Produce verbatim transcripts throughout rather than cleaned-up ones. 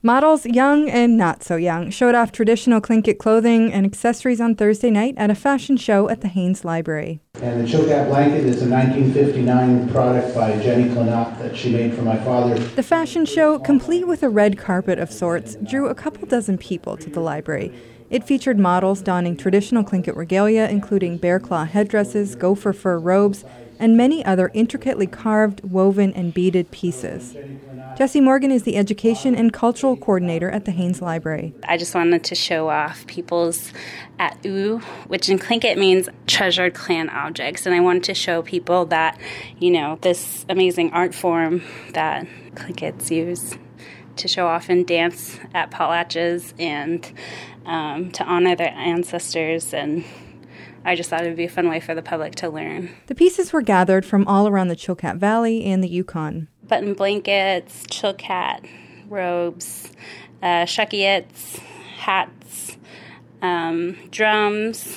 Models young and not so young showed off traditional Tlingit clothing and accessories on Thursday night at a fashion show at the Haynes Library. And the Chilkat blanket is a nineteen fifty-nine product by Jenny Clenott that she made for my father. The fashion show, complete with a red carpet of sorts, drew a couple dozen people to the library. It featured models donning traditional Tlingit regalia, including bear claw headdresses, gopher fur robes, and many other intricately carved, woven, and beaded pieces. Jessie Morgan is the Education and Cultural Coordinator at the Haynes Library. I just wanted to show off people's atu, which in Tlingit means treasured clan objects. And I wanted to show people that, you know, this amazing art form that Tlingits use to show off and dance at potlatches and um, to honor their ancestors. And I just thought it would be a fun way for the public to learn. The pieces were gathered from all around the Chilkat Valley and the Yukon. Button blankets, Chilkat robes, uh, shukiets, hats, um, drums,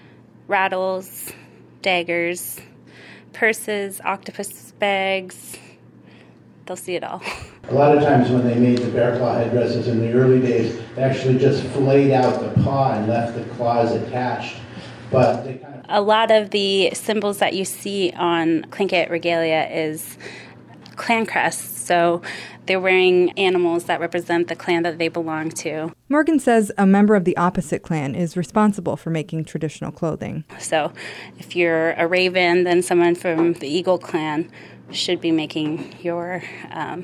rattles, daggers, purses, octopus bags. They'll see it all. A lot of times when they made the bear claw headdresses in the early days, they actually just flayed out the paw and left the claws attached. But they kind of... A lot of the symbols that you see on Tlingit regalia is clan crests, so they're wearing animals that represent the clan that they belong to. Morgan says a member of the opposite clan is responsible for making traditional clothing. So if you're a raven, then someone from the eagle clan should be making your um,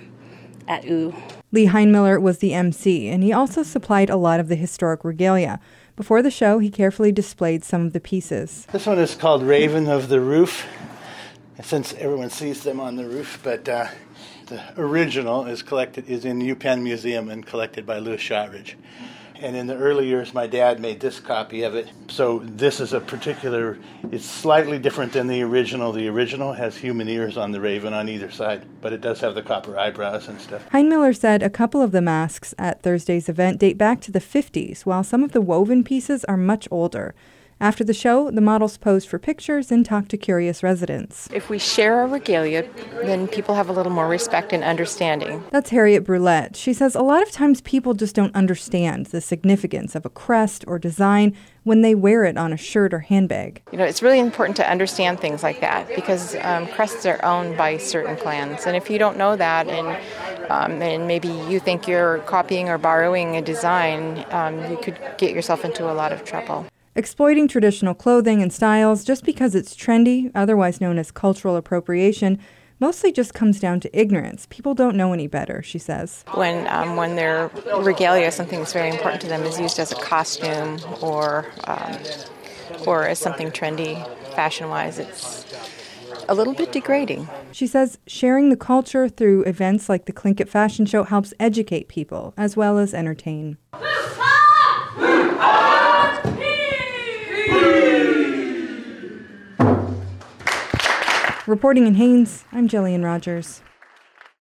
atu. Lee Heinmiller was the M C, and he also supplied a lot of the historic regalia. Before the show, he carefully displayed some of the pieces. This one is called Raven of the Roof, since everyone sees them on the roof, but uh, the original is collected is in UPenn Museum and collected by Louis Shotridge. And in the early years, my dad made this copy of it. So this is a particular, it's slightly different than the original. The original has human ears on the raven on either side, but it does have the copper eyebrows and stuff. Heinmiller said a couple of the masks at Thursday's event date back to the fifties, while some of the woven pieces are much older. After the show, the models posed for pictures and talked to curious residents. If we share our regalia, then people have a little more respect and understanding. That's Harriet Brulette. She says a lot of times people just don't understand the significance of a crest or design when they wear it on a shirt or handbag. You know, it's really important to understand things like that because um, crests are owned by certain clans. And if you don't know that and, um, and maybe you think you're copying or borrowing a design, um, you could get yourself into a lot of trouble. Exploiting traditional clothing and styles just because it's trendy, otherwise known as cultural appropriation, mostly just comes down to ignorance. People don't know any better, she says. When um, when their regalia, something that's very important to them, is used as a costume or um, or as something trendy, fashion-wise, it's a little bit degrading. She says sharing the culture through events like the Tlingit Fashion Show helps educate people as well as entertain. Reporting in Haynes, I'm Jillian Rogers.